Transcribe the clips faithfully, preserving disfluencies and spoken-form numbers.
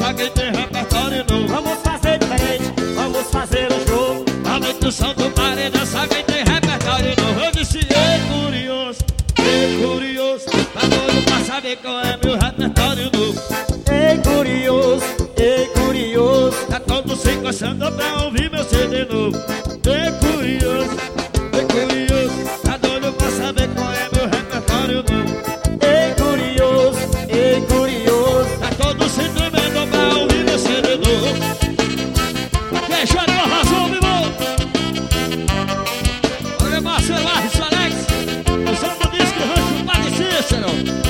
só quem tem repertório novo. Vamos fazer diferente, vamos fazer um jogo. Aumenta o som do paredão, só quem tem repertório novo. Eu disse, ei curioso, ei curioso, tá doido pra saber qual é meu repertório novo. Ei curioso, ei curioso, Tá todo se coçando pra ouvir meu C D novo. Ei curioso, ei curioso, tá doido pra saber qual é meu repertório novo. ei curioso, ei curioso. Tá todo se tremendo pra ouvir meu C D novo. Deixa com a razão, meu irmão. Olha meu parceiro Arris Alex, o som do disco Rancho Padre Cícero.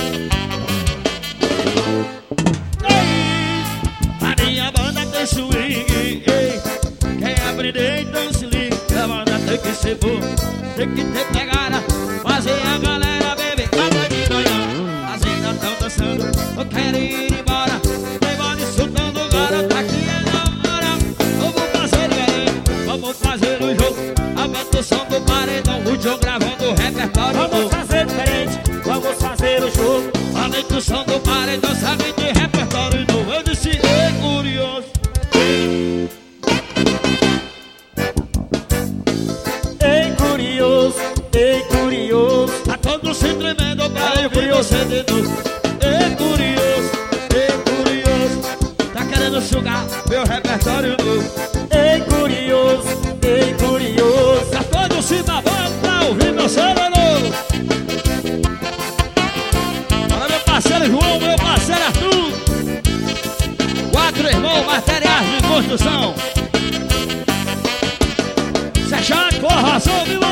Ei, a minha banda tem swing, ei. Quem aprender então se liga. A banda tem que ser boa, tem que ter pegada, fazer a galera beber água de manhã. As ainda tão dançando, eu quero ir embora. Tem bola insultando o garoto, aqui é na hora. Vamos fazer diferente, vamos fazer o jogo. Aumenta o som do paredão, o Joe gravando o repertório Vamos novo. fazer diferente, vamos fazer um jogo. Aumenta o som do paredão, sabe de repertório novo. Eu disse, ei curioso, Ei curioso, ei curioso. tá todo se tremendo pra Aí, ouvir curioso. você de novo. Ei curioso, ei curioso, tá querendo sugar meu repertório novo. Ei curioso, ei curioso. Tá todo se babando pra ouvir meu C D novo. Olha meu parceiro João, meu parceiro Arthur. Quatro irmãos, materiais de construção. Seixão, corra, som, viu?